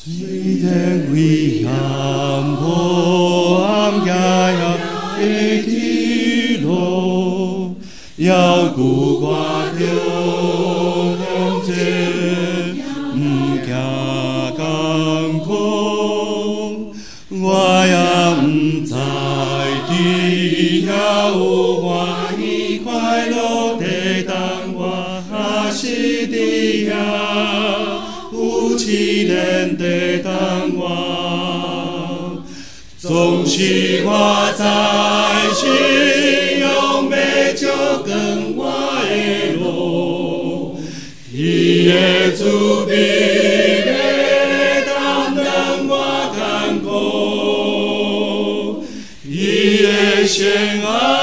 虽然危险无暗夜的天路，要顾我着向前，不惊艰苦。我也不知底下有欢喜快乐在等我，还是底下有试炼在等我。总是我在信仰要照光我的路，伊的慈悲要担当我艰苦，伊的善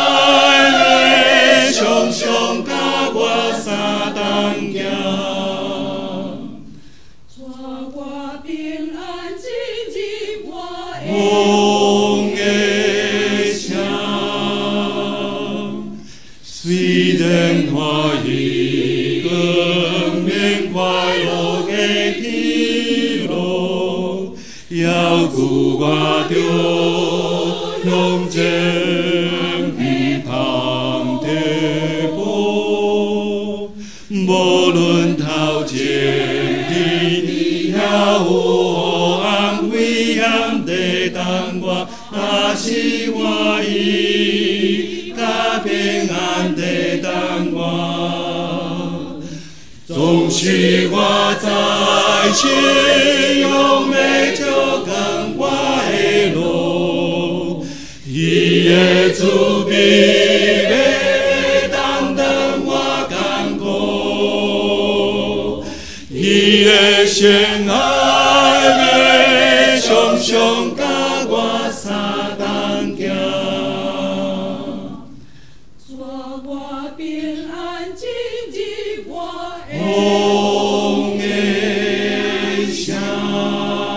爱要常常甲我相同行。风的声，虽然看伊光明快乐的天路，要顾我着向前不通退步，无论头前地下有暗危险在等我，还是我伊甲平安在等我。总是我在信仰要照光我的路，伊的慈悲要担当我艰苦，伊的善爱要常常甲我相同行。 祝我平安进入我的风的声。